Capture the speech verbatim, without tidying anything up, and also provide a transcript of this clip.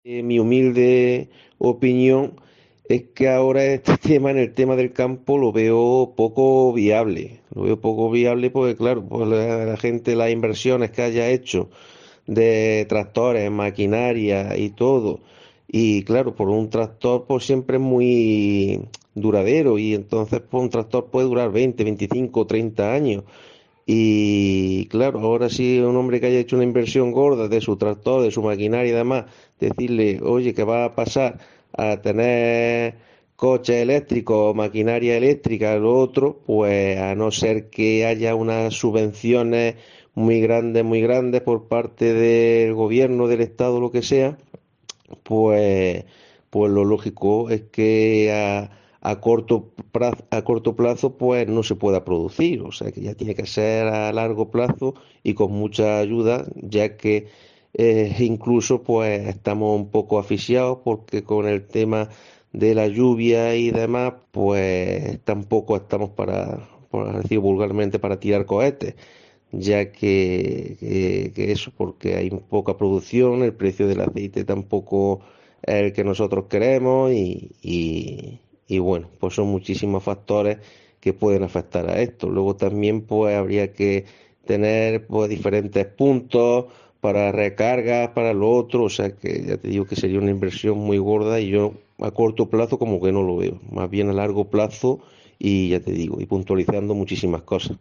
Eh, mi humilde opinión es que ahora este tema, en el tema del campo, lo veo poco viable. Lo veo poco viable porque, claro, pues la, la gente, las inversiones que haya hecho de tractores, maquinaria y todo, y claro, por un tractor pues siempre es muy duradero y entonces pues un tractor puede durar veinte, veinticinco, treinta años. Y claro, ahora sí un hombre que haya hecho una inversión gorda de su tractor, de su maquinaria y demás, decirle, oye, que va a pasar a tener coches eléctricos, maquinaria eléctrica, lo otro, pues a no ser que haya unas subvenciones muy grandes, muy grandes por parte del gobierno, del Estado, lo que sea, pues, pues lo lógico es que a, a corto plazo, a corto plazo pues no se pueda producir, o sea que ya tiene que ser a largo plazo y con mucha ayuda, ya que eh, incluso pues estamos un poco asfixiados porque con el tema de la lluvia y demás, pues tampoco estamos para, por decir vulgarmente, para tirar cohetes ya que, que- que eso, porque hay poca producción, el precio del aceite tampoco es el que nosotros queremos y, y, y bueno, pues son muchísimos factores que pueden afectar a esto. Luego también pues habría que tener pues diferentes puntos para recargas, para lo otro, o sea que ya te digo que sería una inversión muy gorda y yo a corto plazo como que no lo veo, más bien a largo plazo y ya te digo, y puntualizando muchísimas cosas.